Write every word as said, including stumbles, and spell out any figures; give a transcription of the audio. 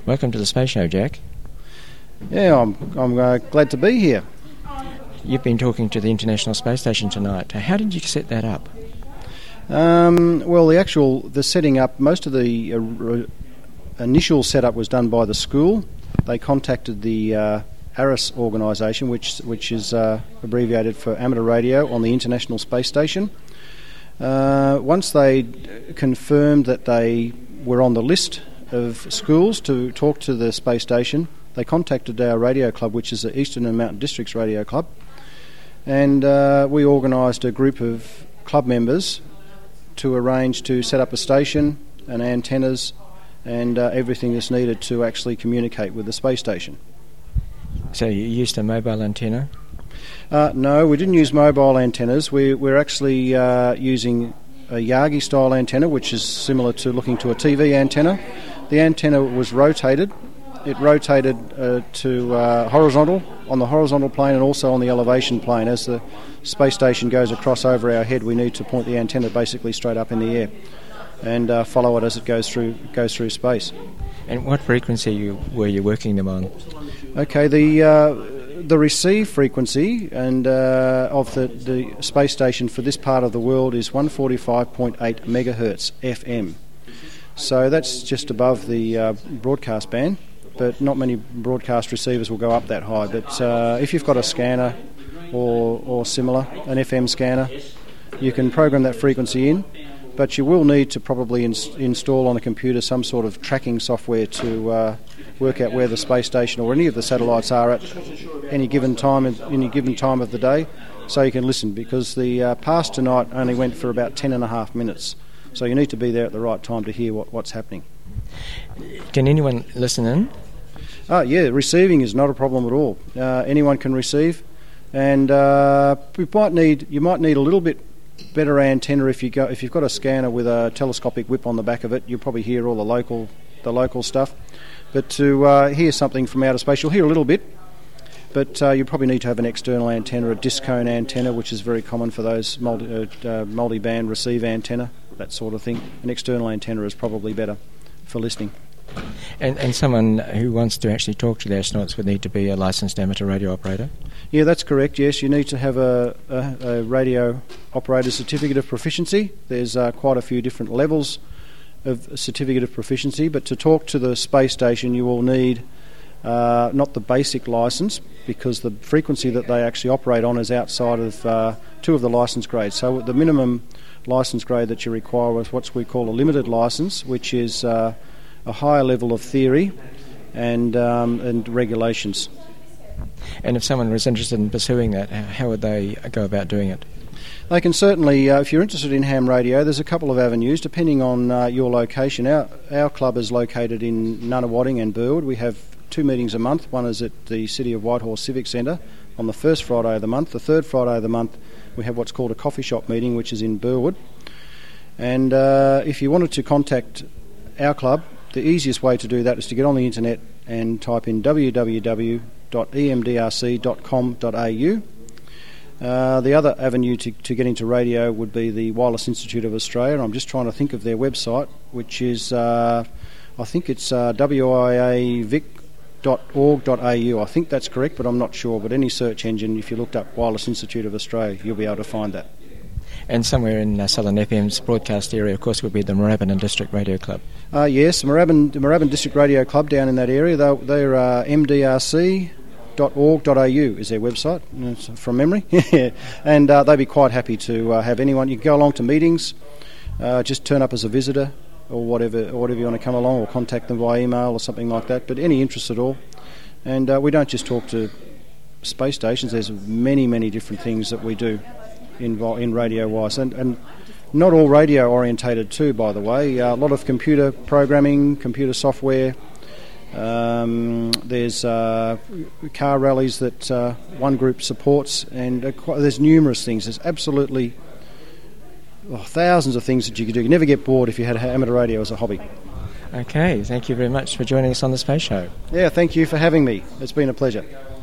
Welcome to the Space Show, Jack. Yeah, I'm I'm uh, glad to be here. You've been talking to the International Space Station tonight. How did you set that up? Um, well, the actual the setting up, most of the uh, re- initial setup was done by the school. They contacted the uh, A R I S organisation, which which is uh, abbreviated for Amateur Radio on the International Space Station. Uh, once they confirmed that they were on the list of schools to talk to the space station, they contacted our radio club, which is the Eastern and Mountain Districts Radio Club, and uh, we organised a group of club members to arrange to set up a station and antennas and uh, everything that's needed to actually communicate with the space station. So you used a mobile antenna? Uh, no, we didn't use mobile antennas. We, we're actually uh, using a Yagi-style antenna, which is similar to looking to a T V antenna. The antenna was rotated. It rotated uh, to uh, horizontal, on the horizontal plane and also on the elevation plane. As the space station goes across over our head, we need to point the antenna basically straight up in the air and uh, follow it as it goes through goes through space. And what frequency you, were you working them on? Okay, the uh, the receive frequency and uh, of the, the space station for this part of the world is one forty-five point eight megahertz F M. So that's just above the uh, broadcast band, but not many broadcast receivers will go up that high. But uh, if you've got a scanner or or similar, an F M scanner, you can program that frequency in. But you will need to probably ins- install on a computer some sort of tracking software to uh, work out where the space station or any of the satellites are at any given time, any given time of the day, so you can listen. Because the uh, pass tonight only went for about ten and a half minutes, so you need to be there at the right time to hear what, what's happening. Can anyone listen in? Oh, yeah, receiving is not a problem at all. Uh, anyone can receive, and uh, we might need you might need a little bit better antenna if you go if you've got a scanner with a telescopic whip on the back of it. You'll probably hear all the local the local stuff. But to uh, hear something from outer space, you'll hear a little bit. But uh, you probably need to have an external antenna, a disc cone antenna, which is very common for those multi, uh, uh, multi-band receive antenna, that sort of thing. An external antenna is probably better for listening. And, and someone who wants to actually talk to the astronauts would need to be a licensed amateur radio operator? Yeah, that's correct, yes. You need to have a, a, a radio operator certificate of proficiency. There's uh, quite a few different levels of certificate of proficiency, but to talk to the space station you will need uh, not the basic licence, because the frequency that they actually operate on is outside of uh, two of the licence grades. So the minimum licence grade that you require is what we call a limited licence, which is uh, a higher level of theory and um, and regulations. And if someone was interested in pursuing that, how would they go about doing it? They can certainly, uh, if you're interested in ham radio, there's a couple of avenues depending on uh, your location. Our our club is located in Nunawading and Burwood. We have two meetings a month. One is at the City of Whitehorse Civic Centre on the first Friday of the month. The third Friday of the month we have what's called a coffee shop meeting, which is in Burwood. And uh, if you wanted to contact our club, the easiest way to do that is to get on the internet and type in w w w dot e m d r c dot com dot a u. Uh, the other avenue to, to get into radio would be the Wireless Institute of Australia. I'm just trying to think of their website, which is, uh, I think it's uh, w i a vic dot org dot a u. I think that's correct, but I'm not sure. But any search engine, if you looked up Wireless Institute of Australia, you'll be able to find that. And somewhere in uh, Southern F M's broadcast area, of course, would be the Moorabbin District Radio Club. Uh, yes, the Moorabbin, the Moorabbin District Radio Club down in that area. They're, they're uh, m d r c dot org dot a u is their website, it's from memory. And uh, they'd be quite happy to uh, have anyone. You can go along to meetings, uh, just turn up as a visitor or whatever, or whatever you want to come along, or contact them via email or something like that. But any interest at all. And uh, we don't just talk to space stations. There's many, many different things that we do in, in radio-wise. And, and not all radio orientated too, by the way. Uh, a lot of computer programming, computer software. Um, there's uh, car rallies that uh, one group supports, and uh, quite, there's numerous things. There's absolutely oh, thousands of things that you could do. You never get bored if you had amateur radio as a hobby. Okay, thank you very much for joining us on the Space Show. Yeah, thank you for having me. It's been a pleasure.